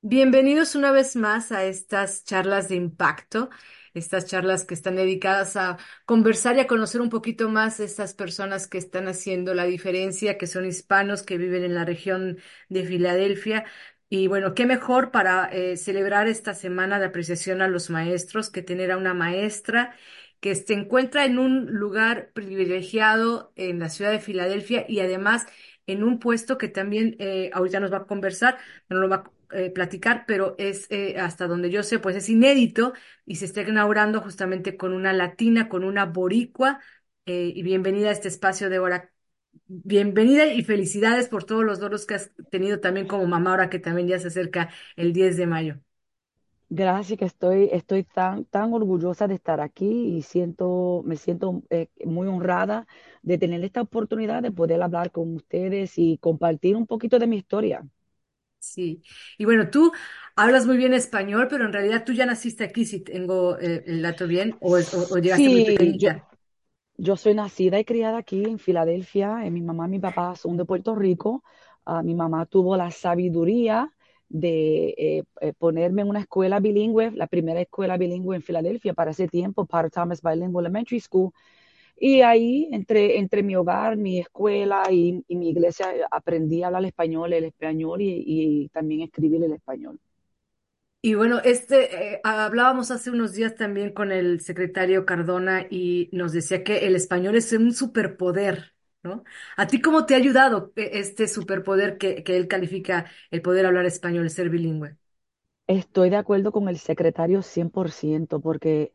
Bienvenidos una vez más a estas charlas de impacto, estas charlas que están dedicadas a conversar y a conocer un poquito más de estas personas que están haciendo la diferencia, que son hispanos, que viven en la región de Filadelfia. Y bueno, qué mejor para celebrar esta semana de apreciación a los maestros que tener a una maestra que se encuentra en un lugar privilegiado en la ciudad de Filadelfia y además en un puesto que también ahorita nos va a conversar, no lo va a platicar, pero es hasta donde yo sé, pues es inédito y se está inaugurando justamente con una latina, con una boricua, y bienvenida a este espacio de hora. Bienvenida y felicidades por todos los logros que has tenido también como mamá ahora que también ya se acerca el 10 de mayo. Gracias, que estoy tan orgullosa de estar aquí y me siento muy honrada de tener esta oportunidad de poder hablar con ustedes y compartir un poquito de mi historia. Sí. Y bueno, tú hablas muy bien español, pero en realidad tú ya naciste aquí, si tengo el dato bien, o llegaste muy Sí, pequeñita. yo soy nacida y criada aquí en Filadelfia. Mi mamá y mi papá son de Puerto Rico. Mi mamá tuvo la sabiduría de ponerme en una escuela bilingüe, la primera escuela bilingüe en Filadelfia para ese tiempo, Potter Thomas Bilingual Elementary School. Y ahí, entre mi hogar, mi escuela y mi iglesia, aprendí a hablar el español y también escribir el español. Y bueno, hablábamos hace unos días también con el secretario Cardona y nos decía que el español es un superpoder, ¿no? ¿A ti cómo te ha ayudado este superpoder que él califica el poder hablar español, ser bilingüe? Estoy de acuerdo con el secretario 100% porque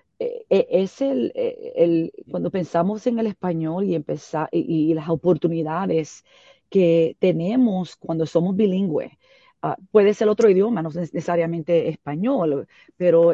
es cuando pensamos en el español y las oportunidades que tenemos cuando somos bilingües. Puede ser otro idioma, no es necesariamente español, pero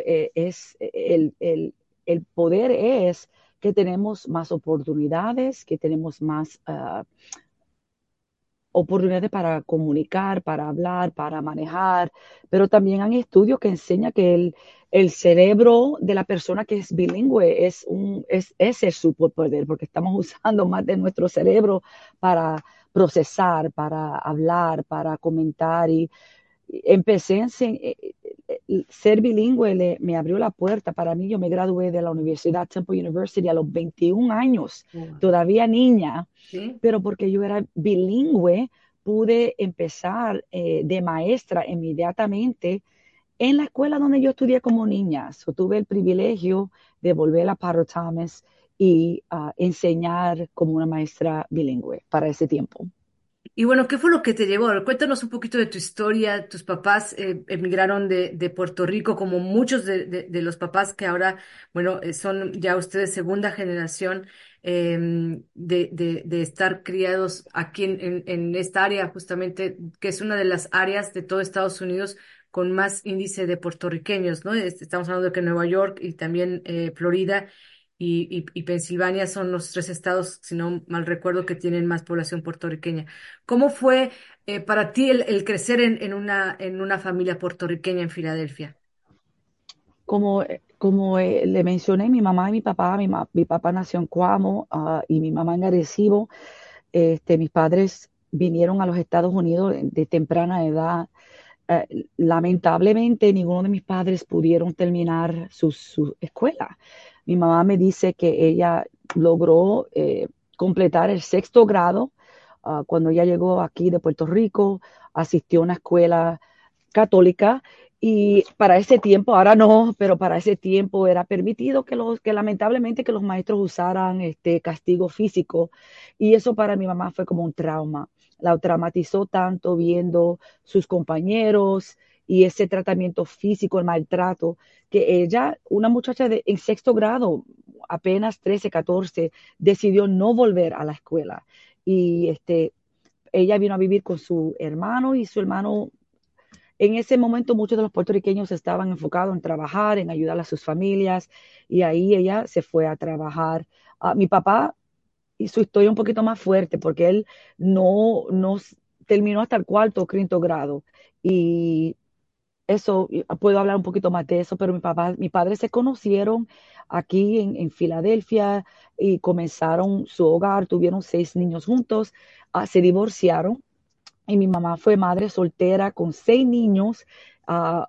el poder es que tenemos más oportunidades, que tenemos más oportunidades para comunicar, para hablar, para manejar, pero también hay estudios que enseñan que el cerebro de la persona que es bilingüe es el superpoder, porque estamos usando más de nuestro cerebro para procesar, para hablar, para comentar. Y empecé ser bilingüe, me abrió la puerta para mí. Yo me gradué de la Universidad Temple University a los 21 años, Wow. todavía niña, ¿Sí? pero porque yo era bilingüe, pude empezar de maestra inmediatamente en la escuela donde yo estudié como niña. So, tuve el privilegio de volver a Potter Thomas y enseñar como una maestra bilingüe para ese tiempo. Y bueno, ¿qué fue lo que te llevó? Cuéntanos un poquito de tu historia. Tus papás emigraron de Puerto Rico, como muchos de los papás que ahora, bueno, son ya ustedes segunda generación de estar criados aquí en esta área, justamente, que es una de las áreas de todo Estados Unidos con más índice de puertorriqueños, ¿no? Estamos hablando de que Nueva York y también Florida y Pensilvania son los tres estados, si no mal recuerdo, que tienen más población puertorriqueña. ¿Cómo fue para ti el crecer en una familia puertorriqueña en Filadelfia? Como le mencioné, mi mamá y mi papá, mi papá nació en Cuamo, y mi mamá en Arecibo. Mis padres vinieron a los Estados Unidos de temprana edad. Lamentablemente, ninguno de mis padres pudieron terminar su escuela. Mi mamá me dice que ella logró completar el sexto grado cuando ella llegó aquí de Puerto Rico, asistió a una escuela católica y para ese tiempo, ahora no, pero para ese tiempo era permitido que lamentablemente que los maestros usaran este castigo físico, y eso para mi mamá fue como un trauma. La traumatizó tanto viendo sus compañeros y ese tratamiento físico, el maltrato, que ella, una muchacha en sexto grado, apenas 13, 14, decidió no volver a la escuela. Y ella vino a vivir con su hermano, y su hermano, en ese momento muchos de los puertorriqueños estaban enfocados en trabajar, en ayudar a sus familias, y ahí ella se fue a trabajar. Mi papá, y su historia un poquito más fuerte, porque él no terminó hasta el cuarto o quinto grado. Y eso, puedo hablar un poquito más de eso, pero mi padre se conocieron aquí en Filadelfia y comenzaron su hogar, tuvieron 6 niños juntos, se divorciaron y mi mamá fue madre soltera con 6 niños. ah,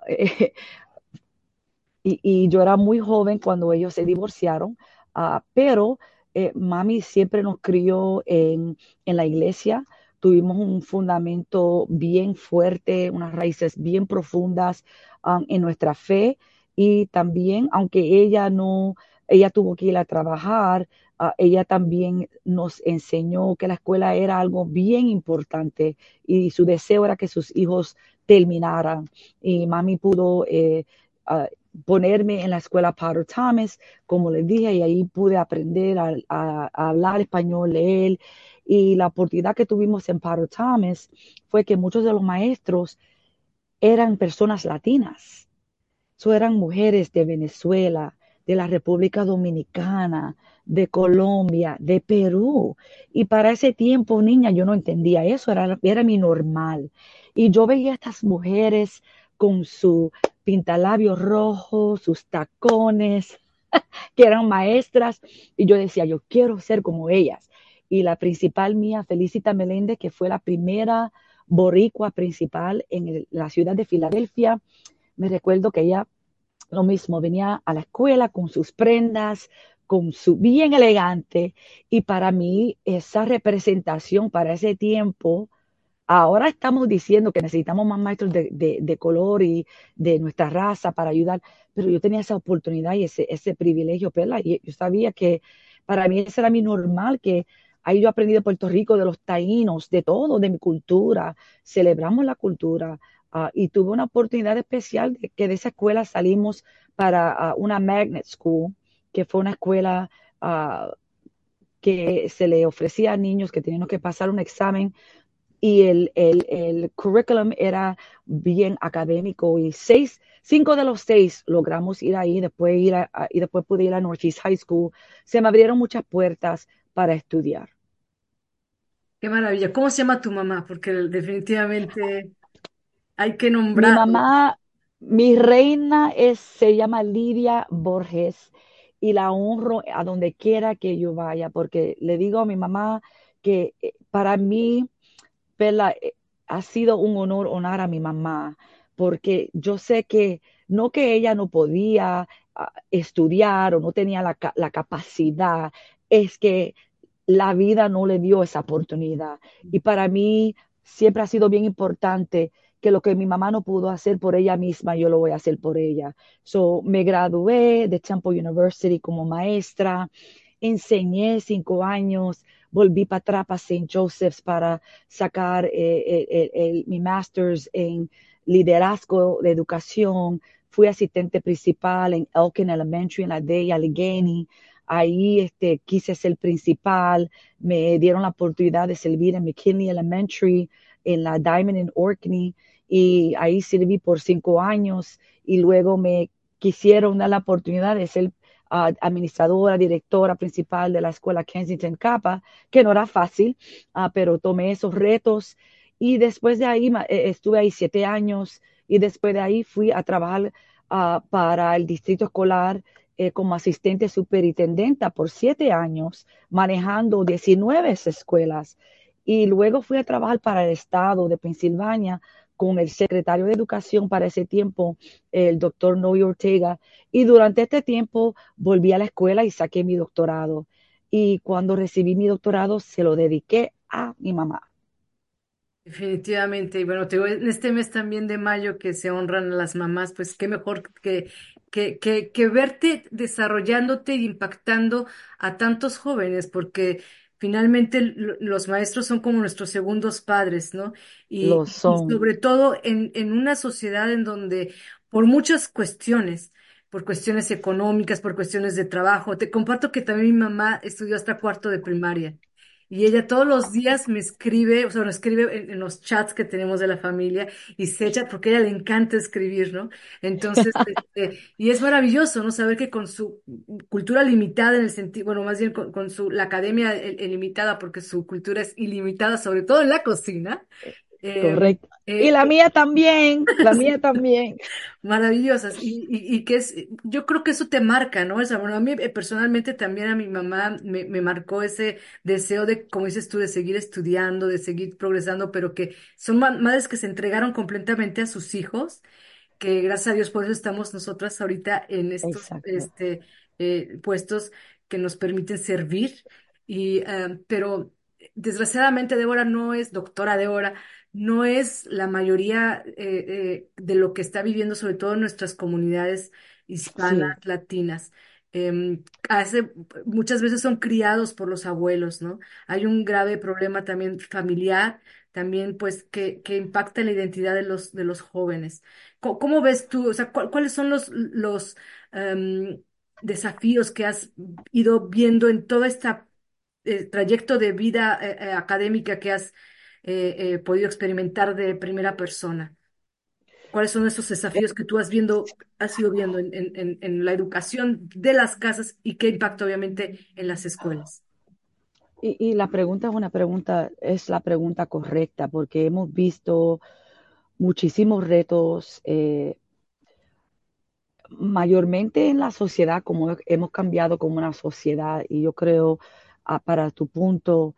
y yo era muy joven cuando ellos se divorciaron, pero mami siempre nos crió en la iglesia. Tuvimos un fundamento bien fuerte, unas raíces bien profundas en nuestra fe y también, aunque ella no, ella tuvo que ir a trabajar, ella también nos enseñó que la escuela era algo bien importante y su deseo era que sus hijos terminaran. Y mami pudo uh, ponerme en la escuela Potter Thomas, como les dije, y ahí pude aprender a hablar español, leer. Y la oportunidad que tuvimos en Potter Thomas fue que muchos de los maestros eran personas latinas. So, eran mujeres de Venezuela, de la República Dominicana, de Colombia, de Perú. Y para ese tiempo, niña, yo no entendía eso, era mi normal. Y yo veía a estas mujeres con su pintalabios rojos, sus tacones, que eran maestras, y yo decía, yo quiero ser como ellas. Y la principal mía, Felicita Meléndez, que fue la primera boricua principal en la ciudad de Filadelfia, me recuerdo que ella lo mismo, venía a la escuela con sus prendas, con su bien elegante, y para mí esa representación para ese tiempo, ahora estamos diciendo que necesitamos más maestros de color y de nuestra raza para ayudar, pero yo tenía esa oportunidad y ese privilegio, ¿verdad? Y yo sabía que para mí eso era mi normal, que ahí yo aprendí de Puerto Rico, de los taínos, de todo, de mi cultura, celebramos la cultura. Y tuve una oportunidad especial de que de esa escuela salimos para una magnet school, que fue una escuela que se le ofrecía a niños que tenían que pasar un examen y el curriculum era bien académico y 5 de los 6 logramos ir ahí, y después pude ir a Northeast High School. Se me abrieron muchas puertas para estudiar. Qué maravilla. ¿Cómo se llama tu mamá? Porque definitivamente hay que Mi nombrarla. mamá, mi reina se llama Lidia Borges y la honro a donde quiera que yo vaya, porque le digo a mi mamá que para mí Perla, ha sido un honor honrar a mi mamá, porque yo sé que no que ella no podía estudiar o no tenía la capacidad, es que la vida no le dio esa oportunidad. Y para mí siempre ha sido bien importante que lo que mi mamá no pudo hacer por ella misma, yo lo voy a hacer por ella. So, me gradué de Temple University como maestra, enseñé 5 años, volví para atrás para St. Joseph's para sacar mi master's en liderazgo de educación. Fui asistente principal en Elkin Elementary, en la de Allegheny. Ahí quise ser principal. Me dieron la oportunidad de servir en McKinley Elementary, en la Diamond en Orkney, y ahí serví por 5 años. Y luego me quisieron dar la oportunidad de ser administradora, directora principal de la escuela Kensington Kappa, que no era fácil, pero tomé esos retos y después de ahí estuve ahí 7 años y después de ahí fui a trabajar para el distrito escolar como asistente superintendenta por 7 años, manejando 19 escuelas. Y luego fui a trabajar para el estado de Pensilvania con el secretario de Educación para ese tiempo, el doctor Noy Ortega. Y durante este tiempo volví a la escuela y saqué mi doctorado. Y cuando recibí mi doctorado, se lo dediqué a mi mamá. Definitivamente, y bueno, te digo, en este mes también de mayo que se honran a las mamás, pues qué mejor que verte desarrollándote y impactando a tantos jóvenes, porque finalmente los maestros son como nuestros segundos padres, ¿no? Lo Y son. sobre todo en una sociedad en donde por muchas cuestiones, por cuestiones económicas, por cuestiones de trabajo, te comparto que también mi mamá estudió hasta cuarto de primaria. Y ella todos los días me escribe, o sea, me escribe en los chats que tenemos de la familia y se echa, porque a ella le encanta escribir, ¿no? Entonces, y es maravilloso, ¿no? Saber que con su cultura limitada en el sentido, bueno, más bien con su, la academia limitada, porque su cultura es ilimitada, sobre todo en la cocina. Em, correcto. Y eh, la mía también, la mía sí, también. maravillosas. Y que es, yo creo que eso te marca, ¿no? O sea, bueno, a mí personalmente también a mi mamá me marcó ese deseo de, como dices tú, de seguir estudiando, de seguir progresando, pero que son madres que se entregaron completamente a sus hijos, que gracias a Dios por eso estamos nosotras ahorita en estos Exacto. puestos que nos permiten servir. Pero desgraciadamente Débora no es doctora Débora, no es la mayoría de lo que está viviendo, sobre todo en nuestras comunidades hispanas, Sí, latinas. Muchas veces son criados por los abuelos, ¿no? Hay un grave problema también familiar, también pues que impacta en la identidad de los jóvenes. ¿Cómo ves tú? O sea, ¿cuáles son los desafíos que has ido viendo en todo este trayecto de vida académica que has podido experimentar de primera persona? ¿Cuáles son esos desafíos que tú has ido viendo en la educación de las casas y qué impacto obviamente en las escuelas? y la pregunta es la pregunta correcta, porque hemos visto muchísimos retos, mayormente en la sociedad, como hemos cambiado como una sociedad, y yo creo, para tu punto,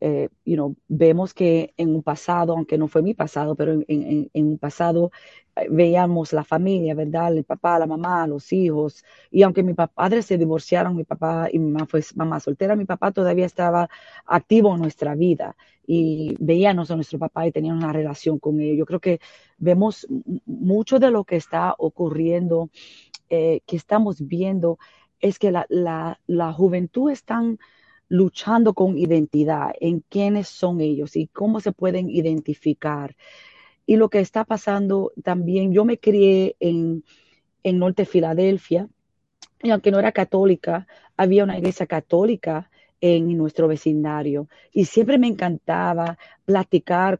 vemos que en un pasado, aunque no fue mi pasado, pero en un pasado veíamos la familia, ¿verdad? El papá, la mamá, los hijos, y aunque mis padres se divorciaron, mi papá y mi mamá fue mamá soltera, mi papá todavía estaba activo en nuestra vida y veíamos a nuestro papá y teníamos una relación con él. Yo creo que vemos mucho de lo que está ocurriendo, que estamos viendo, es que la juventud están luchando con identidad, en quiénes son ellos y cómo se pueden identificar. Y lo que está pasando también, yo me crié en Norte Filadelfia, y aunque no era católica, había una iglesia católica en nuestro vecindario. Y siempre me encantaba platicar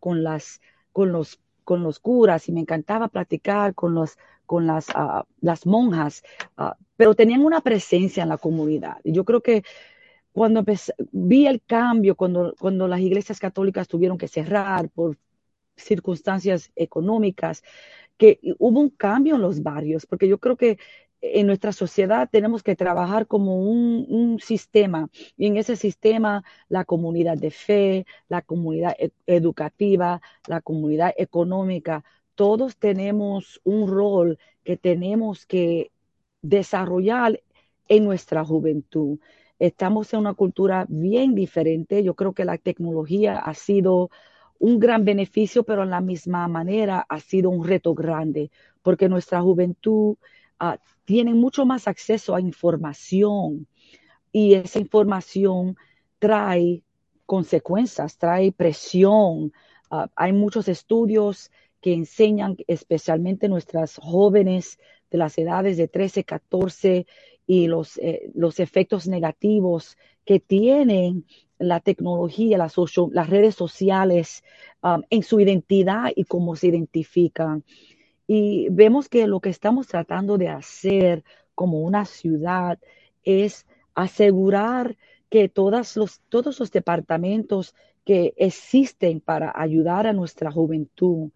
con los curas y me encantaba platicar con las monjas, pero tenían una presencia en la comunidad. Y yo creo que cuando vi el cambio, cuando las iglesias católicas tuvieron que cerrar por circunstancias económicas, que hubo un cambio en los barrios, porque yo creo que en nuestra sociedad tenemos que trabajar como un sistema, y en ese sistema la comunidad de fe, la comunidad educativa, la comunidad económica, todos tenemos un rol que tenemos que desarrollar en nuestra juventud. Estamos en una cultura bien diferente. Yo creo que la tecnología ha sido un gran beneficio, pero en la misma manera ha sido un reto grande, porque nuestra juventud tiene mucho más acceso a información, y esa información trae consecuencias, trae presión. Hay muchos estudios que enseñan, especialmente nuestras jóvenes de las edades de 13, 14, y los efectos negativos que tienen la tecnología, las redes sociales, en su identidad y cómo se identifican. Y vemos que lo que estamos tratando de hacer como una ciudad es asegurar que todos los departamentos que existen para ayudar a nuestra juventud,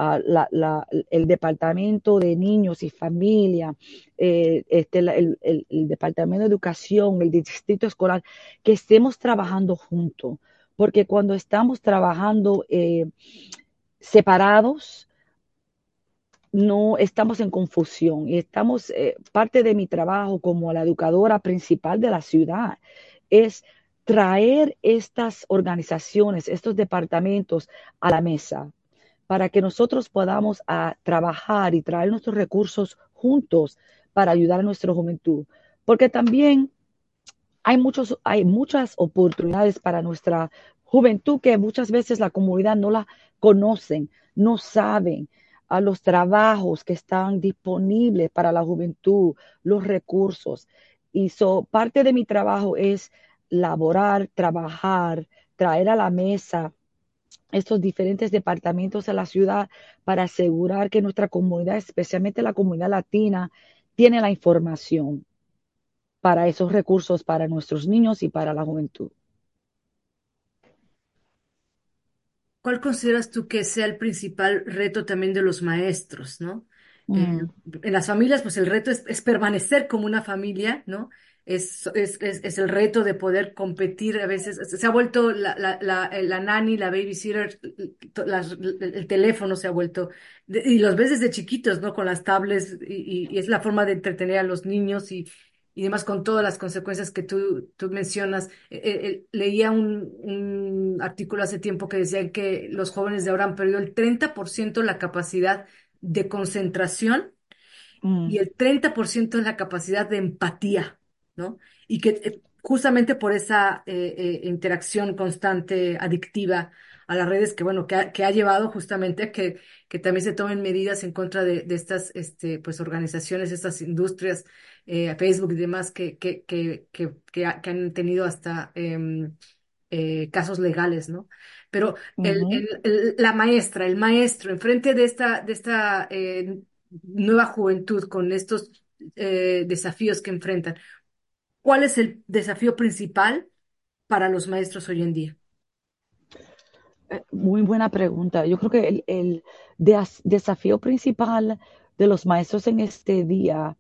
el departamento de niños y familia, el departamento de educación, el distrito escolar, que estemos trabajando juntos, porque cuando estamos trabajando separados, no estamos en confusión, y estamos, parte de mi trabajo como la educadora principal de la ciudad es traer estas organizaciones, estos departamentos a la mesa para que nosotros podamos trabajar y traer nuestros recursos juntos para ayudar a nuestra juventud. Porque también hay muchas oportunidades para nuestra juventud que muchas veces la comunidad no la conocen, no saben a los trabajos que están disponibles para la juventud, los recursos. Y parte de mi trabajo es laborar, trabajar, traer a la mesa estos diferentes departamentos de la ciudad para asegurar que nuestra comunidad, especialmente la comunidad latina, tiene la información para esos recursos para nuestros niños y para la juventud. ¿Cuál consideras tú que sea el principal reto también de los maestros, ¿no? Eh, Mm, en las familias, pues el reto es permanecer como una familia, ¿no? Es el reto de poder competir. A veces se ha vuelto la nanny, la babysitter, el teléfono se ha vuelto, y los ves desde chiquitos, ¿no? Con las tablets, y es la forma de entretener a los niños y demás con todas las consecuencias que tú mencionas. Leía un artículo hace tiempo que decía que los jóvenes de ahora han perdido el 30% la capacidad de concentración y mm, el 30% la capacidad de empatía, ¿no? Y que justamente por esa interacción constante, adictiva a las redes, que bueno, que ha llevado justamente a que también se tomen medidas en contra de estas pues, organizaciones, estas industrias, Facebook y demás, que han tenido hasta casos legales, ¿no? Pero ujú. la maestra, el maestro, enfrente de esta nueva juventud con estos desafíos que enfrentan, ¿cuál es el desafío principal para los maestros hoy en día? Muy buena pregunta. Yo creo que desafío principal de los maestros en este día,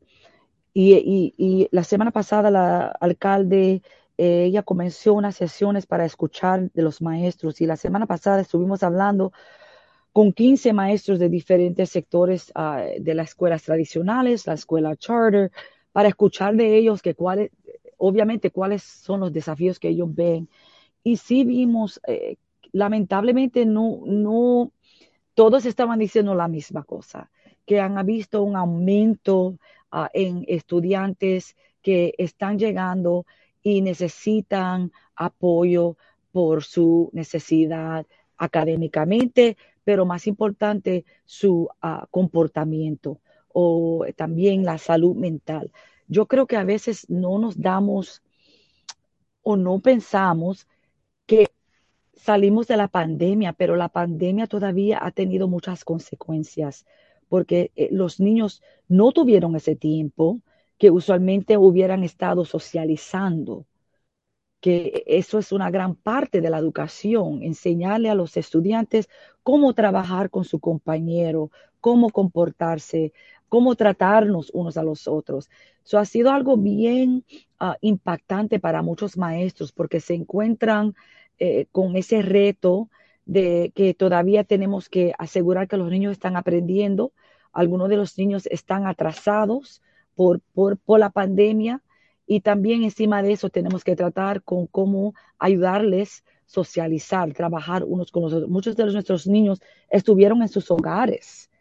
y la semana pasada la alcalde, ella comenzó unas sesiones para escuchar de los maestros, y la semana pasada estuvimos hablando con 15 maestros de diferentes sectores de las escuelas tradicionales, la escuela charter, para escuchar de ellos obviamente cuáles son los desafíos que ellos ven. Y sí vimos, lamentablemente no todos estaban diciendo la misma cosa, que han visto un aumento en estudiantes que están llegando y necesitan apoyo por su necesidad académicamente, pero más importante, su comportamiento o también la salud mental. Yo creo que a veces no nos damos o no pensamos que salimos de la pandemia, pero la pandemia todavía ha tenido muchas consecuencias, porque los niños no tuvieron ese tiempo que usualmente hubieran estado socializando, que eso es una gran parte de la educación, enseñarle a los estudiantes cómo trabajar con su compañero, cómo comportarse, cómo tratarnos unos a los otros. Eso ha sido algo bien impactante para muchos maestros porque se encuentran con ese reto de que todavía tenemos que asegurar que los niños están aprendiendo. Algunos de los niños están atrasados por la pandemia, y también encima de eso tenemos que tratar con cómo ayudarles socializar, trabajar unos con los otros. Muchos de nuestros niños estuvieron en sus hogares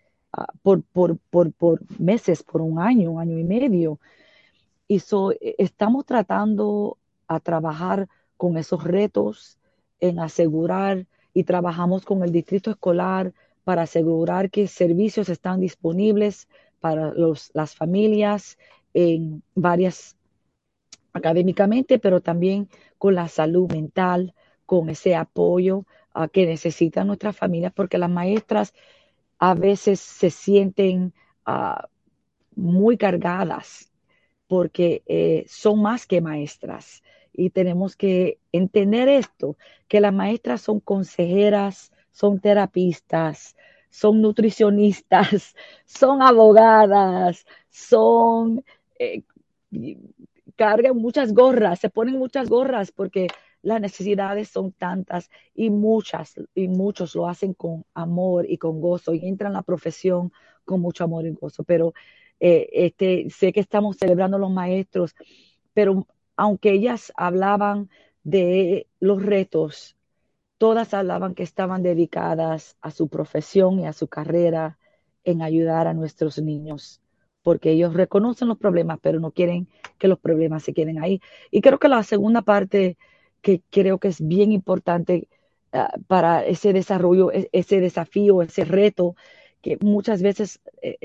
por meses, por un año y medio. Y estamos tratando a trabajar con esos retos en asegurar, y trabajamos con el distrito escolar para asegurar que servicios están disponibles para las familias en varias académicamente, pero también con la salud mental, con ese apoyo que necesitan nuestras familias, porque las maestras a veces se sienten uh, muy cargadas porque son más que maestras. Y tenemos que entender esto, que las maestras son consejeras, son terapistas, son nutricionistas, son abogadas, son eh, cargan muchas gorras, se ponen muchas gorras porque las necesidades son tantas, y muchos lo hacen con amor y con gozo y entran a la profesión con mucho amor y gozo. Pero sé que estamos celebrando los maestros, pero aunque ellas hablaban de los retos, todas hablaban que estaban dedicadas a su profesión y a su carrera en ayudar a nuestros niños, porque ellos reconocen los problemas, pero no quieren que los problemas se queden ahí. Y creo que la segunda parte que creo que es bien importante para ese desarrollo, ese desafío, ese reto, que muchas veces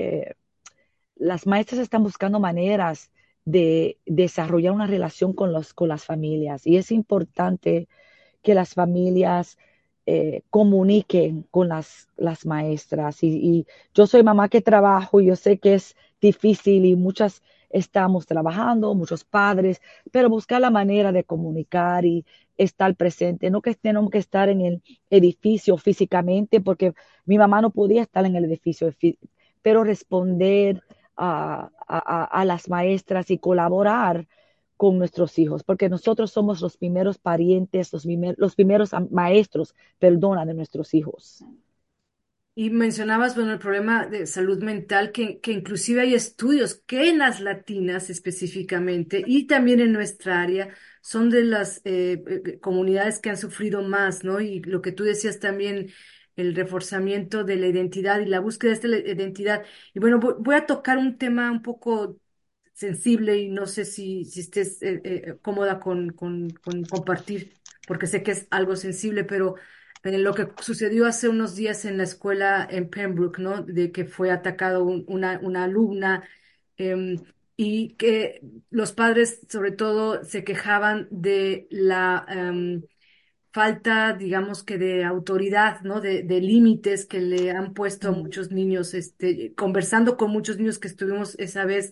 las maestras están buscando maneras de desarrollar una relación con las familias, y es importante que las familias comuniquen con las maestras. Y yo soy mamá que trabajo y yo sé que es difícil y muchas estamos trabajando, muchos padres, pero buscar la manera de comunicar estar presente, no que tenemos que estar en el edificio físicamente, porque mi mamá no podía estar en el edificio, pero responder a las maestras y colaborar con nuestros hijos, porque nosotros somos los primeros parientes, los primeros maestros, perdona, de nuestros hijos. Y mencionabas, bueno, el problema de salud mental, que inclusive hay estudios que en las latinas específicamente y también en nuestra área son de las comunidades que han sufrido más, ¿no? Y lo que tú decías también, el reforzamiento de la identidad y la búsqueda de esta identidad. Y bueno, voy a tocar un tema un poco sensible y no sé si estés cómoda con compartir, porque sé que es algo sensible, pero lo que sucedió hace unos días en la escuela en Pembroke, ¿no? De que fue atacado una alumna y que los padres sobre todo se quejaban de la falta, digamos que de autoridad, ¿no? De límites que le han puesto a Mm, muchos niños, conversando con muchos niños que estuvimos esa vez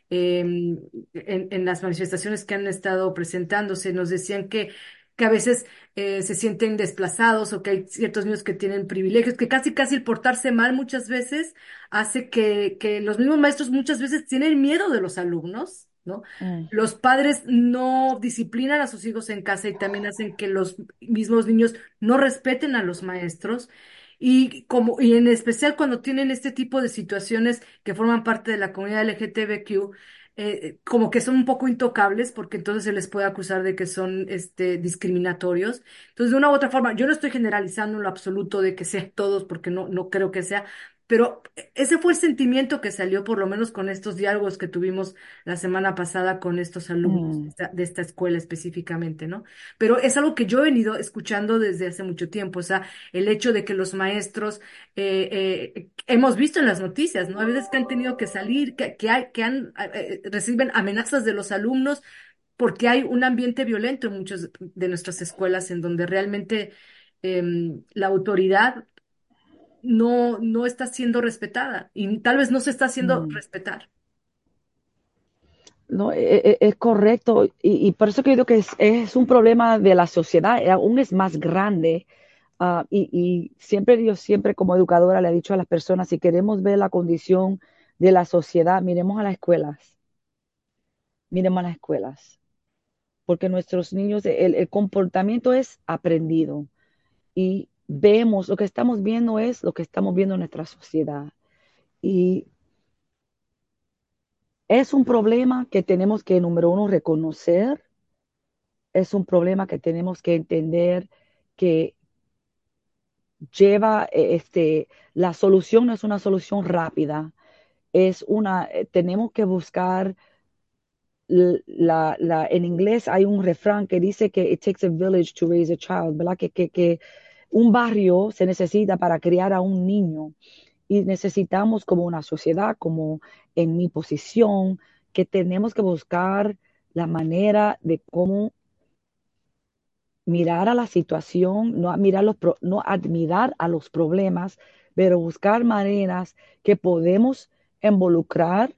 en las manifestaciones que han estado presentándose, nos decían que a veces se sienten desplazados o que hay ciertos niños que tienen privilegios, que casi el portarse mal muchas veces hace que los mismos maestros muchas veces tienen miedo de los alumnos, ¿no? mm, Los padres no disciplinan a sus hijos en casa y también hacen que los mismos niños no respeten a los maestros. Y en especial cuando tienen este tipo de situaciones que forman parte de la comunidad LGTBQ, como que son un poco intocables porque entonces se les puede acusar de que son discriminatorios. Entonces, de una u otra forma, yo no estoy generalizando en lo absoluto de que sean todos porque no creo que sea, pero ese fue el sentimiento que salió por lo menos con estos diálogos que tuvimos la semana pasada con estos alumnos de mm, esta escuela específicamente, ¿no? Pero es algo que yo he venido escuchando desde hace mucho tiempo, o sea, el hecho de que los maestros, hemos visto en las noticias, ¿no? A veces que han tenido que salir, reciben amenazas de los alumnos porque hay un ambiente violento en muchas de nuestras escuelas en donde realmente la autoridad no está siendo respetada y tal vez no se está haciendo mm. respetar. No, es correcto, y por eso que digo que es un problema de la sociedad, aún es más grande. Y siempre yo siempre como educadora le he dicho a las personas, si queremos ver la condición de la sociedad, miremos a las escuelas, porque nuestros niños, el comportamiento es aprendido y vemos, lo que estamos viendo es lo que estamos viendo en nuestra sociedad. Y es un problema que tenemos que, número uno, reconocer, es un problema que tenemos que entender que la solución no es una solución rápida, tenemos que buscar, en inglés hay un refrán que dice que it takes a village to raise a child, ¿verdad? Que un barrio se necesita para criar a un niño y necesitamos como una sociedad, como en mi posición, que tenemos que buscar la manera de cómo mirar a la situación, no admirar a los problemas, pero buscar maneras que podemos involucrar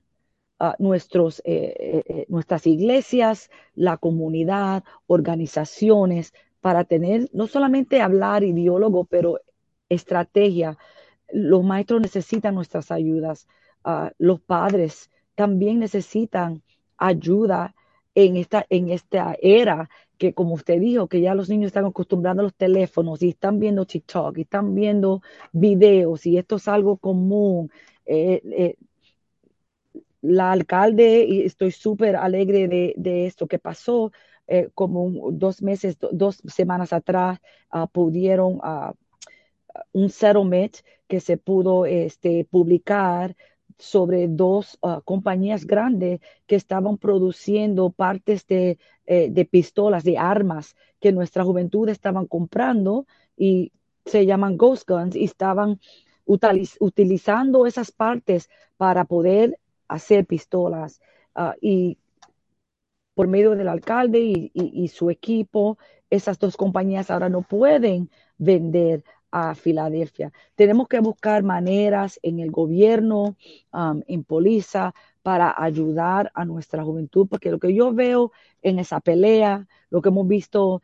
nuestras iglesias, la comunidad, organizaciones, para tener no solamente hablar ideólogo, pero estrategia. Los maestros necesitan nuestras ayudas, los padres también necesitan ayuda en esta era que, como usted dijo, que ya los niños están acostumbrados a los teléfonos y están viendo TikTok y están viendo videos y esto es algo común. Eh, eh, la alcalde, y estoy súper alegre de esto que pasó, como 2 meses, 2 semanas atrás, pudieron un settlement que se pudo publicar sobre dos compañías grandes que estaban produciendo partes de pistolas, de armas que nuestra juventud estaban comprando y se llaman Ghost Guns y estaban utilizando esas partes para poder hacer pistolas. Y por medio del alcalde y su equipo, esas dos compañías ahora no pueden vender a Filadelfia. Tenemos que buscar maneras en el gobierno, en Poliza, para ayudar a nuestra juventud, porque lo que yo veo en esa pelea, lo que hemos visto,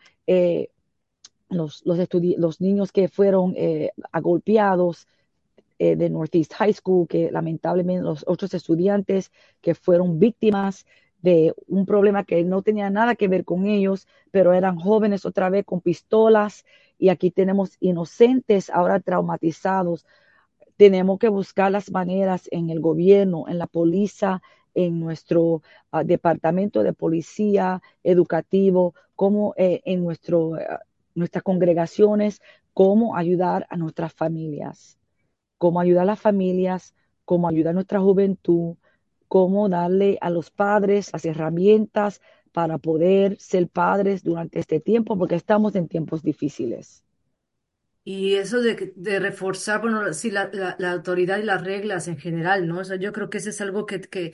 los niños que fueron agolpeados de Northeast High School, que lamentablemente los otros estudiantes que fueron víctimas de un problema que no tenía nada que ver con ellos, pero eran jóvenes otra vez con pistolas, y aquí tenemos inocentes ahora traumatizados. Tenemos que buscar las maneras en el gobierno, en la policía, en nuestro departamento de policía educativo, como en nuestras congregaciones, cómo ayudar a nuestras familias, cómo ayudar a las familias, cómo ayudar a nuestra juventud, cómo darle a los padres las herramientas para poder ser padres durante este tiempo, porque estamos en tiempos difíciles. Y eso de reforzar, bueno, sí, la autoridad y las reglas en general, ¿no? O sea, yo creo que eso es algo que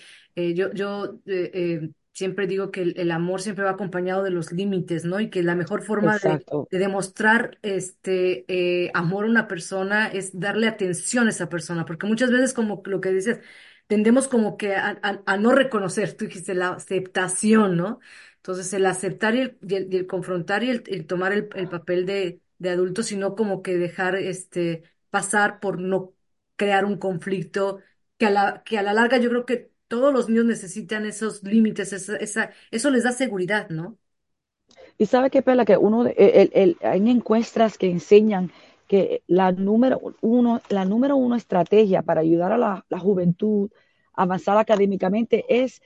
siempre digo que el amor siempre va acompañado de los límites, ¿no? Y que la mejor forma Exacto. de demostrar amor a una persona es darle atención a esa persona, porque muchas veces, como lo que dices, tendemos como que a no reconocer, tú dijiste la aceptación, ¿no? Entonces, el aceptar y el confrontar y el tomar el papel de adulto, sino como que dejar pasar por no crear un conflicto que a la larga yo creo que todos los niños necesitan esos límites, eso les da seguridad, ¿no? Y sabe qué, Pela, que hay encuestas que enseñan que la número uno estrategia para ayudar a la juventud a avanzar académicamente es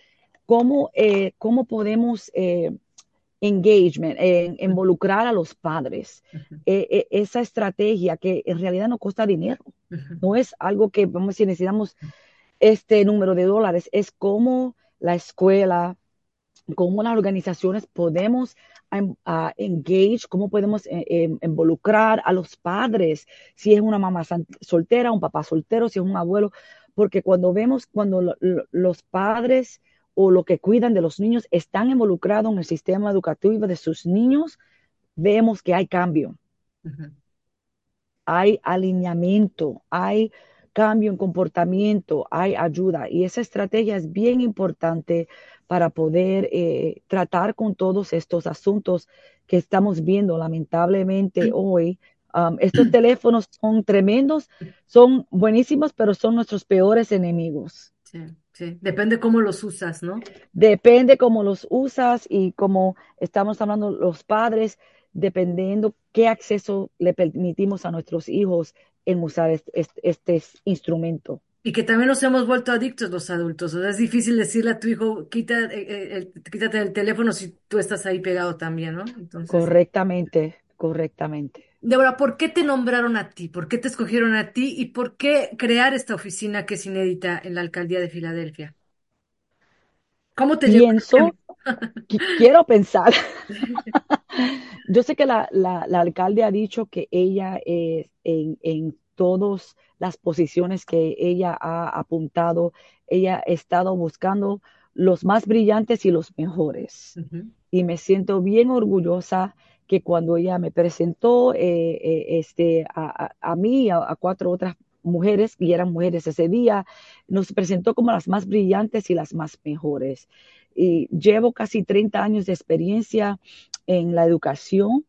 cómo podemos engagement, Ujú, involucrar a los padres. ujú, Esa estrategia que en realidad no cuesta dinero, ujú, no es algo que, vamos a decir, necesitamos este número de dólares, es como la escuela, cómo las organizaciones podemos engage, cómo podemos involucrar a los padres, si es una mamá soltera, un papá soltero, si es un abuelo, porque cuando los padres o los que cuidan de los niños están involucrados en el sistema educativo de sus niños, vemos que hay cambio, ujú. hay alineamiento, hay cambio en comportamiento, hay ayuda. Y esa estrategia es bien importante para poder tratar con todos estos asuntos que estamos viendo lamentablemente hoy. Estos teléfonos son tremendos, son buenísimos, pero son nuestros peores enemigos. Sí, sí, depende cómo los usas, ¿no? Depende cómo los usas y como estamos hablando los padres, dependiendo qué acceso le permitimos a nuestros hijos en usar este instrumento. Y que también nos hemos vuelto adictos los adultos. O sea, es difícil decirle a tu hijo, quítate el teléfono si tú estás ahí pegado también, ¿no? Entonces, Correctamente, correctamente. Débora, ¿por qué te nombraron a ti? ¿Por qué te escogieron a ti? ¿Y por qué crear esta oficina que es inédita en la alcaldía de Filadelfia? ¿Cómo te llegó el tema? Pienso, quiero pensar. Yo sé que la alcalde ha dicho que ella en todas las posiciones que ella ha apuntado, ella ha estado buscando los más brillantes y los mejores. Ujú, Y me siento bien orgullosa que cuando ella me presentó a mí y a cuatro otras mujeres, y eran mujeres ese día, nos presentó como las más brillantes y las más mejores. Y llevo casi 30 años de experiencia en la educación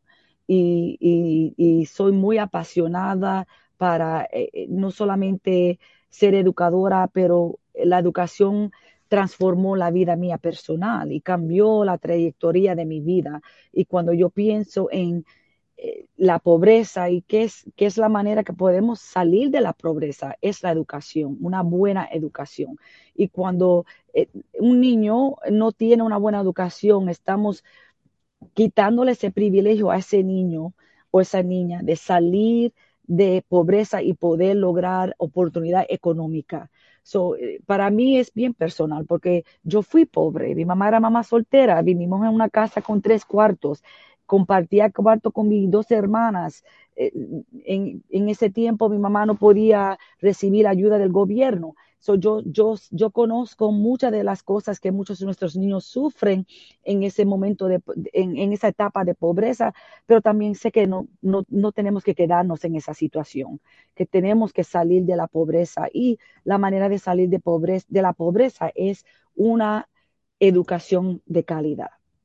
y soy muy apasionada para no solamente ser educadora, pero la educación transformó la vida mía personal y cambió la trayectoria de mi vida. Y cuando yo pienso en la pobreza y qué es la manera que podemos salir de la pobreza, es la educación, una buena educación. Y cuando un niño no tiene una buena educación, estamos quitándole ese privilegio a ese niño o esa niña de salir de pobreza y poder lograr oportunidad económica. Para mí es bien personal porque yo fui pobre, mi mamá era mamá soltera, vivimos en una casa con 3 cuartos, compartía cuarto con mis 2 hermanas. En ese tiempo mi mamá no podía recibir ayuda del gobierno. Yo conozco muchas de las cosas que muchos de nuestros niños sufren en ese momento, en esa etapa de pobreza, pero también sé que no tenemos que quedarnos en esa situación, que tenemos que salir de la pobreza y la manera de salir de la pobreza es una educación de calidad.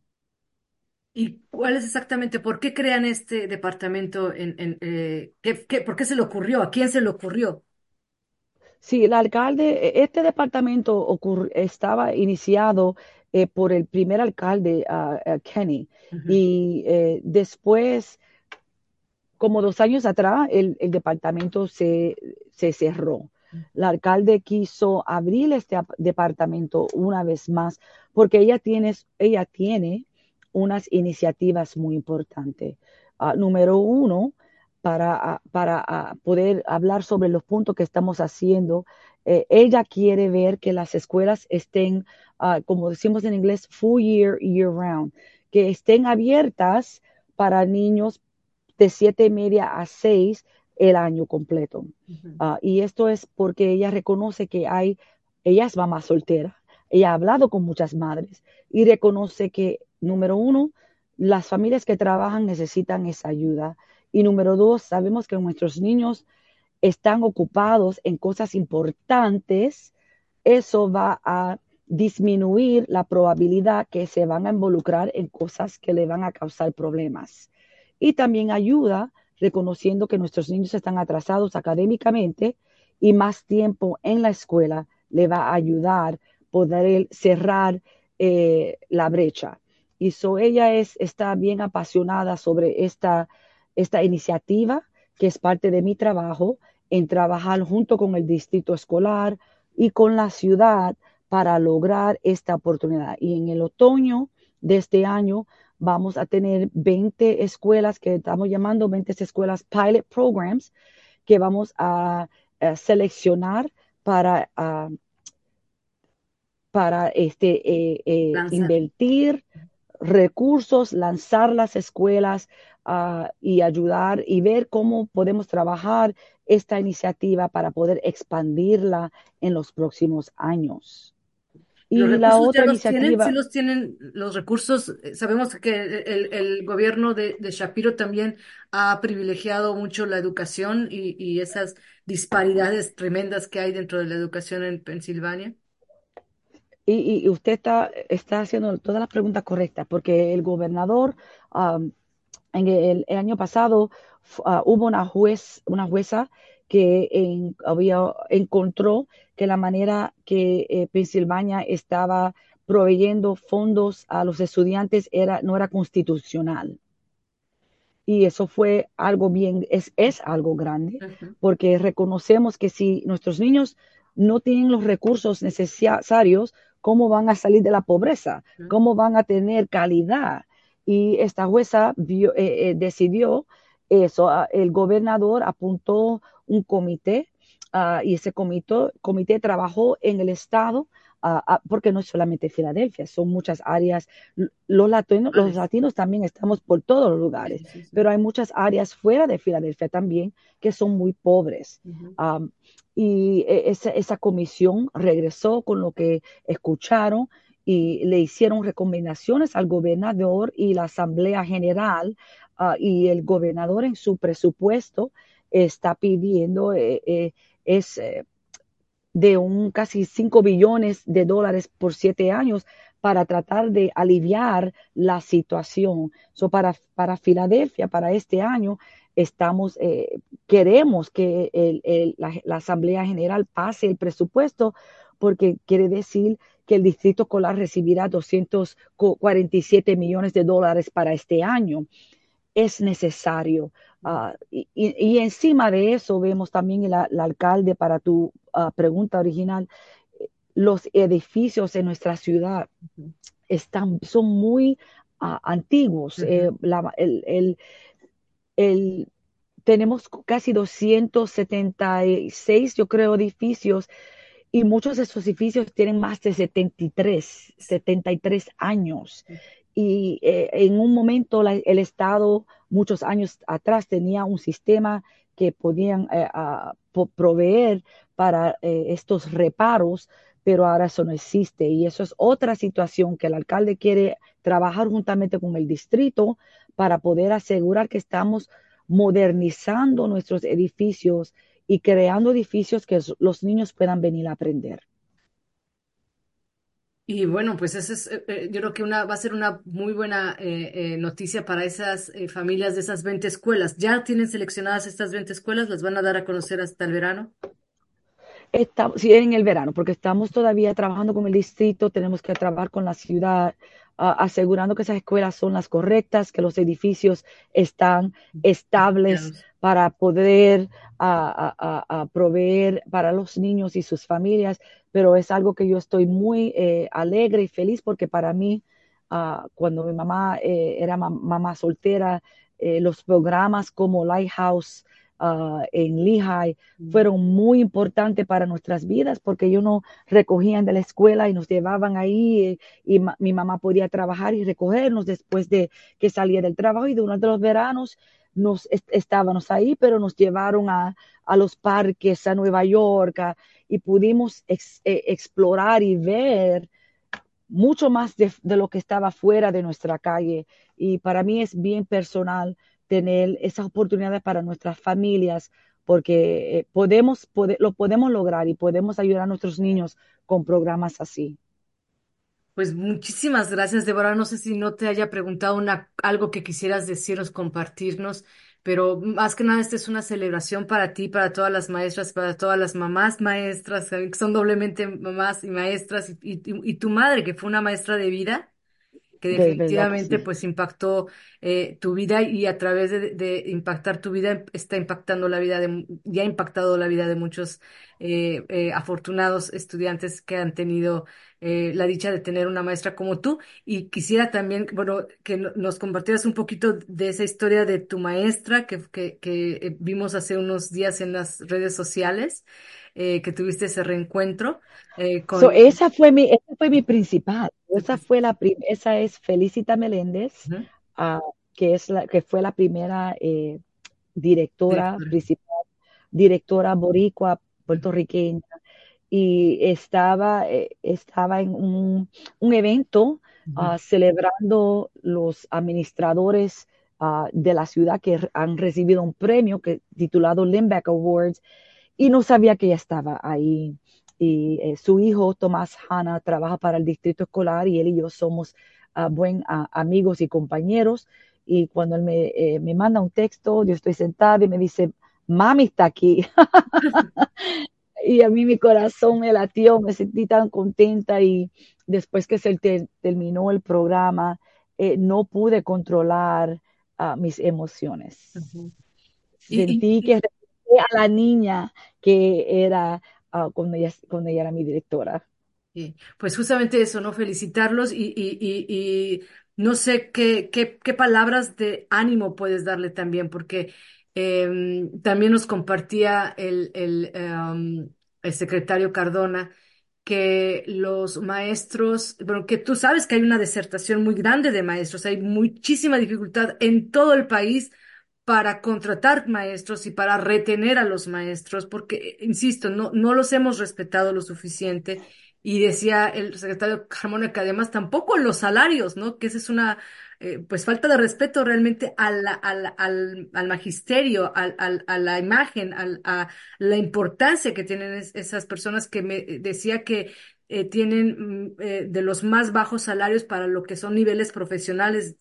¿Y cuál es exactamente, por qué crean este departamento por qué se le ocurrió? ¿A quién se le ocurrió? Sí, el alcalde, este departamento estaba iniciado por el primer alcalde, Kenny, Ujú, y después, como 2 años atrás, el departamento se cerró. El alcalde quiso abrir este departamento una vez más porque ella tiene unas iniciativas muy importantes. Número uno, para poder hablar sobre los puntos que estamos haciendo, ella quiere ver que las escuelas estén, como decimos en inglés, full year round, que estén abiertas para niños de 7:30 a 6 el año completo. ujú. Y esto es porque ella reconoce que ella es mamá soltera, ella ha hablado con muchas madres y reconoce que, número uno, las familias que trabajan necesitan esa ayuda. Y número dos, sabemos que nuestros niños están ocupados en cosas importantes, eso va a disminuir la probabilidad que se van a involucrar en cosas que le van a causar problemas. Y también ayuda reconociendo que nuestros niños están atrasados académicamente y más tiempo en la escuela le va a ayudar a poder cerrar la brecha. Y ella está bien apasionada sobre esta iniciativa, que es parte de mi trabajo, en trabajar junto con el distrito escolar y con la ciudad para lograr esta oportunidad. Y en el otoño de este año vamos a tener 20 escuelas que estamos llamando 20 escuelas pilot programs que vamos a seleccionar para, Lanzar. invertir recursos, lanzar las escuelas y ayudar y ver cómo podemos trabajar esta iniciativa para poder expandirla en los próximos años. Los Y la recursos ya otra los tienen, sí iniciativa, los tienen los recursos. Sabemos que el gobierno de Shapiro también ha privilegiado mucho la educación y esas disparidades tremendas que hay dentro de la educación en Pensilvania. y usted está haciendo todas las preguntas correctas, porque el gobernador en el año pasado hubo una jueza que encontró que la manera que Pensilvania estaba proveyendo fondos a los estudiantes no era constitucional. Y eso fue algo es algo grande, Ujú, porque reconocemos que si nuestros niños no tienen los recursos necesarios, ¿cómo van a salir de la pobreza? ujú. ¿Cómo van a tener calidad? Y esta jueza decidió eso. El gobernador apuntó un comité, y ese comité trabajó en el estado, porque no es solamente Filadelfia, son muchas áreas. Los Vales. latinos también estamos por todos los Sí, lugares, sí, sí, sí. pero hay muchas áreas fuera de Filadelfia también que son muy pobres. Ujú. Um, y esa comisión regresó con lo que escucharon y le hicieron recomendaciones al gobernador y la Asamblea General, y el gobernador en su presupuesto está pidiendo, es de un casi $5 billones por 7 años para tratar de aliviar la situación. Para Filadelfia, para este año, queremos que la Asamblea General pase el presupuesto, porque quiere decir que el Distrito Escolar recibirá $247 millones para este año. Es necesario. Y encima de eso vemos también el alcalde, para tu pregunta original, los edificios en nuestra ciudad Ujú, son muy antiguos. ujú. El, tenemos casi 276, yo creo, edificios, y muchos de esos edificios tienen más de 73 años. Y en un momento el Estado, muchos años atrás, tenía un sistema que podían proveer para estos reparos, pero ahora eso no existe. Y eso es otra situación que el alcalde quiere trabajar juntamente con el distrito para poder asegurar que estamos modernizando nuestros edificios y creando edificios que los niños puedan venir a aprender. Y bueno, pues eso es, yo creo que va a ser una muy buena noticia para esas familias de esas 20 escuelas. ¿Ya tienen seleccionadas estas 20 escuelas? ¿Las van a dar a conocer hasta el verano? Sí, en el verano, porque estamos todavía trabajando con el distrito, tenemos que trabajar con la ciudad, asegurando que esas escuelas son las correctas, que los edificios están estables Claros. para poder proveer para los niños y sus familias, pero es algo que yo estoy muy alegre y feliz porque para mí, cuando mi mamá era mamá soltera, los programas como Lighthouse en Lehigh, fueron muy importantes para nuestras vidas porque ellos nos recogían de la escuela y nos llevaban ahí y mi mamá podía trabajar y recogernos después de que salía del trabajo y durante los veranos estábamos ahí, pero nos llevaron a los parques, a Nueva York y pudimos explorar y ver mucho más de lo que estaba fuera de nuestra calle. Y para mí es bien personal tener esas oportunidades para nuestras familias, porque lo podemos lograr y podemos ayudar a nuestros niños con programas así. Pues muchísimas gracias, Débora. No sé si no te haya preguntado algo que quisieras decirnos, compartirnos, pero más que nada esta es una celebración para ti, para todas las maestras, para todas las mamás maestras, que son doblemente mamás y maestras, y tu madre, que fue una maestra de vida que De verdad que definitivamente sí. pues impactó tu vida y a través de impactar tu vida está impactando la vida ya ha impactado la vida de muchos afortunados estudiantes que han tenido la dicha de tener una maestra como tú. Y quisiera también, bueno, que nos compartieras un poquito de esa historia de tu maestra que vimos hace unos días en las redes sociales, que tuviste ese reencuentro con... Esa fue mi principal. Esa es Felicita Meléndez, Ujú, ah, que fue la primera directora directora. principal, directora boricua puertorriqueña, y estaba en un evento Ujú. celebrando los administradores de la ciudad que han recibido un premio titulado Lindbeck Awards, y no sabía que ella estaba ahí. Y su hijo, Tomás Hanna, trabaja para el distrito escolar y él y yo somos amigos y compañeros. Y cuando él me manda un texto, yo estoy sentada y me dice, mami está aquí. Y a mí mi corazón me latió, me sentí tan contenta y después que terminó el programa, no pude controlar mis emociones. Ujú. Y, Sentí que regresé a la niña que era cuando ella era mi directora. pues justamente eso, ¿no? Felicitarlos y no sé qué palabras de ánimo puedes darle también, porque también nos compartía el secretario Cardona que los maestros, bueno, que tú sabes que hay una desertación muy grande de maestros, hay muchísima dificultad en todo el país para contratar maestros y para retener a los maestros, porque, insisto, no los hemos respetado lo suficiente. Y decía el secretario Carmona que además tampoco los salarios, ¿no? Que esa es una, pues, falta de respeto realmente al magisterio, a la imagen, a la importancia que tienen esas personas que me decía que tienen de los más bajos salarios para lo que son niveles profesionales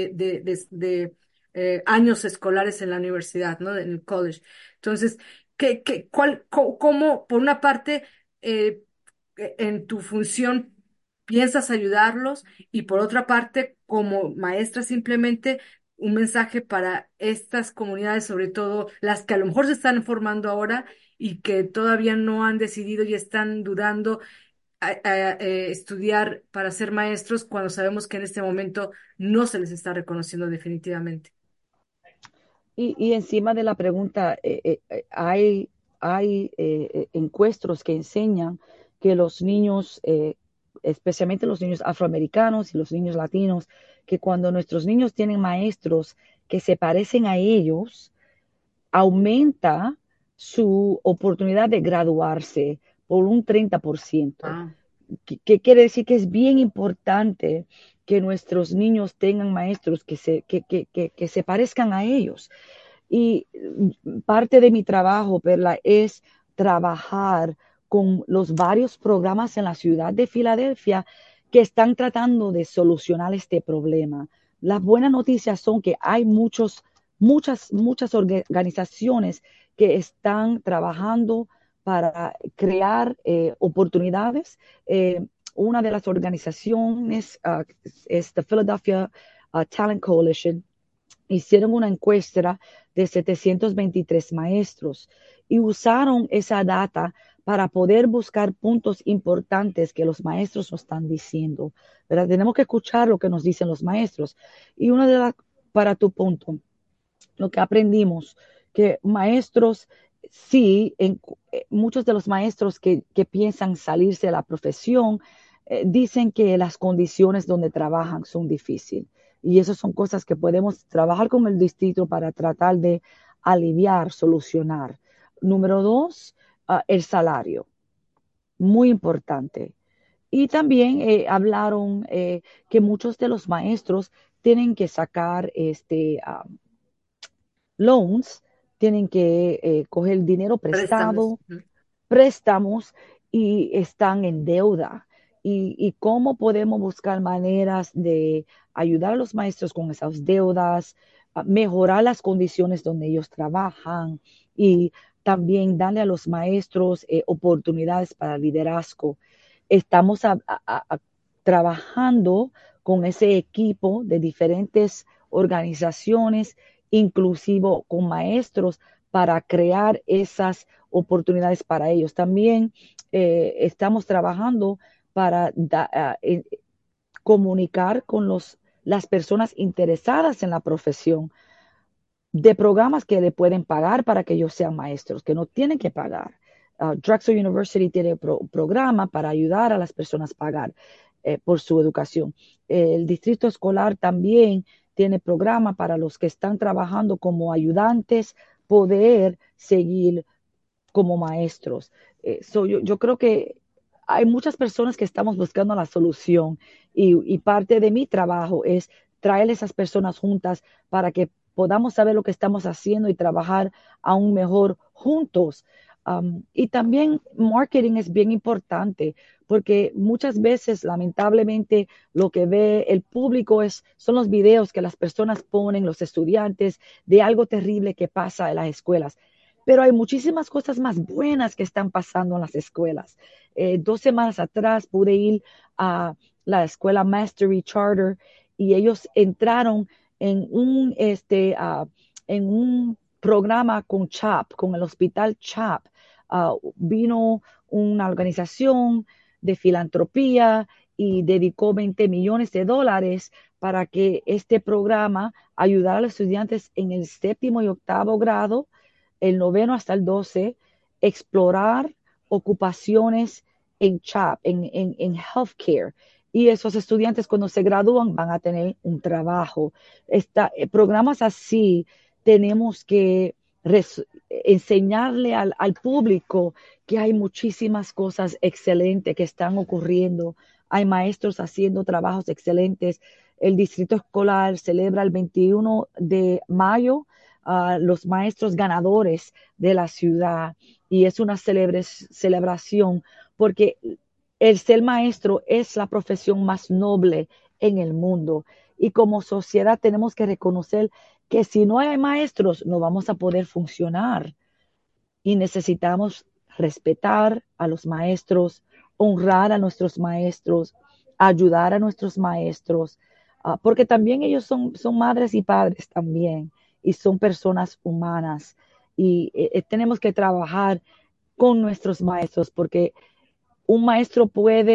de años escolares en la universidad, ¿no? En el college. Entonces, cómo, por una parte, eh, en tu función piensas ayudarlos y por otra parte, como maestra, simplemente un mensaje para estas comunidades, sobre todo las que a lo mejor se están formando ahora y que todavía no han decidido y están dudando estudiar para ser maestros cuando sabemos que en este momento no se les está reconociendo definitivamente. Y encima de la pregunta, hay encuestos que enseñan que los niños, especialmente los niños afroamericanos y los niños latinos, que cuando nuestros niños tienen maestros que se parecen a ellos, aumenta su oportunidad de graduarse por un 30%. Ah, ¿Qué quiere decir? Que es bien importante que nuestros niños tengan maestros que se parezcan a ellos. Y parte de mi trabajo, Perla, es trabajar con los varios programas en la ciudad de Filadelfia que están tratando de solucionar este problema. Las buenas noticias son que hay muchas organizaciones que están trabajando para crear oportunidades. Una de las organizaciones es the Philadelphia Talent Coalition. Hicieron una encuesta de 723 maestros y usaron esa data para poder buscar puntos importantes que los maestros nos están diciendo, ¿verdad? Tenemos que escuchar lo que nos dicen los maestros. Y una de las, para tu punto, lo que aprendimos, que maestros, sí, muchos de los maestros que piensan salirse de la profesión, dicen que las condiciones donde trabajan son difíciles. Y esas son cosas que podemos trabajar con el distrito para tratar de aliviar, solucionar. Número dos, el salario, muy importante. Y también hablaron que muchos de los maestros tienen que sacar loans, tienen que coger dinero préstamos. prestado, préstamos y están en deuda. Y cómo podemos buscar maneras de ayudar a los maestros con esas deudas, mejorar las condiciones donde ellos trabajan y también darle a los maestros oportunidades para liderazgo. Estamos trabajando con ese equipo de diferentes organizaciones, inclusivo con maestros, para crear esas oportunidades para ellos. También estamos trabajando para comunicar con las personas interesadas en la profesión de programas que le pueden pagar para que ellos sean maestros, que no tienen que pagar. Drexel University tiene programa para ayudar a las personas a pagar por su educación. El distrito escolar también tiene programa para los que están trabajando como ayudantes poder seguir como maestros. Yo creo que hay muchas personas que estamos buscando la solución y parte de mi trabajo es traer esas personas juntas para que podamos saber lo que estamos haciendo y trabajar aún mejor juntos. Y también marketing es bien importante porque muchas veces, lamentablemente, lo que ve el público son los videos que las personas ponen, los estudiantes, de algo terrible que pasa en las escuelas. Pero hay muchísimas cosas más buenas que están pasando en las escuelas. 2 semanas atrás pude ir a la escuela Mastery Charter y ellos entraron en en un programa con CHAP, con el hospital CHAP. Vino una organización de filantropía y dedicó $20 millones para que este programa ayudara a los estudiantes en el séptimo y octavo grado, el noveno hasta el 12, explorar ocupaciones en CHAP, en healthcare. Y esos estudiantes cuando se gradúan van a tener un trabajo. Programas así tenemos que enseñarle al público que hay muchísimas cosas excelentes que están ocurriendo. Hay maestros haciendo trabajos excelentes. El distrito escolar celebra el 21 de mayo los maestros ganadores de la ciudad y es una celebración porque el ser maestro es la profesión más noble en el mundo y como sociedad tenemos que reconocer que si no hay maestros no vamos a poder funcionar y necesitamos respetar a los maestros, honrar a nuestros maestros, ayudar a nuestros maestros, porque también ellos son madres y padres también y son personas humanas y tenemos que trabajar con nuestros maestros porque un maestro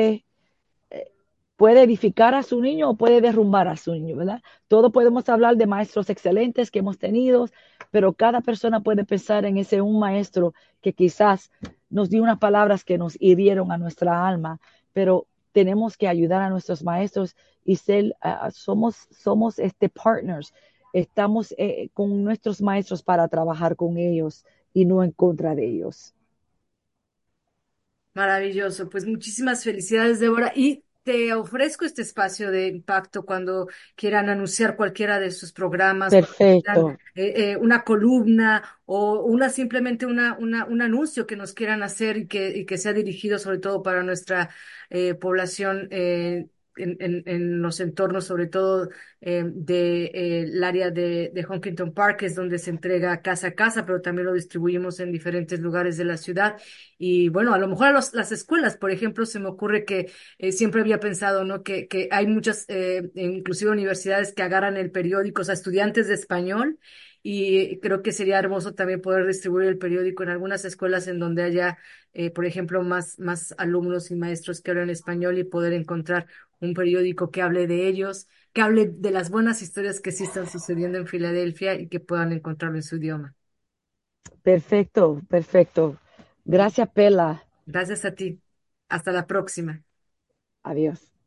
puede edificar a su niño o puede derrumbar a su niño, ¿verdad? Todos podemos hablar de maestros excelentes que hemos tenido, pero cada persona puede pensar en ese un maestro que quizás nos dio unas palabras que nos hirieron a nuestra alma, pero tenemos que ayudar a nuestros maestros y somos partners. Estamos con nuestros maestros para trabajar con ellos y no en contra de ellos. Maravilloso, pues muchísimas felicidades, Débora, y te ofrezco este espacio de impacto cuando quieran anunciar cualquiera de sus programas, cuando Perfecto, quieran una columna o simplemente un anuncio que nos quieran hacer y que sea dirigido sobre todo para nuestra población en los entornos, sobre todo del área de Huntington Park, que es donde se entrega casa a casa, pero también lo distribuimos en diferentes lugares de la ciudad. Y bueno, a lo mejor a las escuelas, por ejemplo, se me ocurre que siempre había pensado, ¿no? Que hay muchas, inclusive universidades que agarran el periódico, o sea, estudiantes de español, y creo que sería hermoso también poder distribuir el periódico en algunas escuelas en donde haya, por ejemplo, más alumnos y maestros que hablan español y poder encontrar un periódico que hable de ellos, que hable de las buenas historias que sí están sucediendo en Filadelfia y que puedan encontrarlo en su idioma. perfecto, perfecto. Gracias, Pela. Gracias a ti. Hasta la próxima. Adiós.